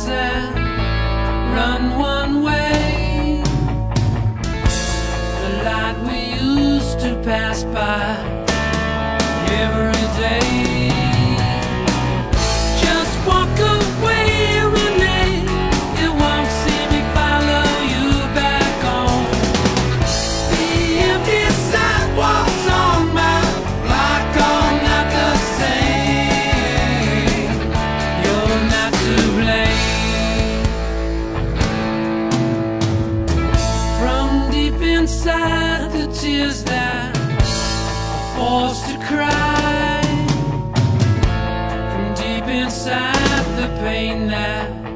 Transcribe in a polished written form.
roads that run one way, the light we used to pass by every day. Just walk away, Renee, you won't see me follow you back home. The empty sidewalks on my block are not the same. You're not to blame. From deep inside, the tears that are forced to cry, from deep inside, the pain that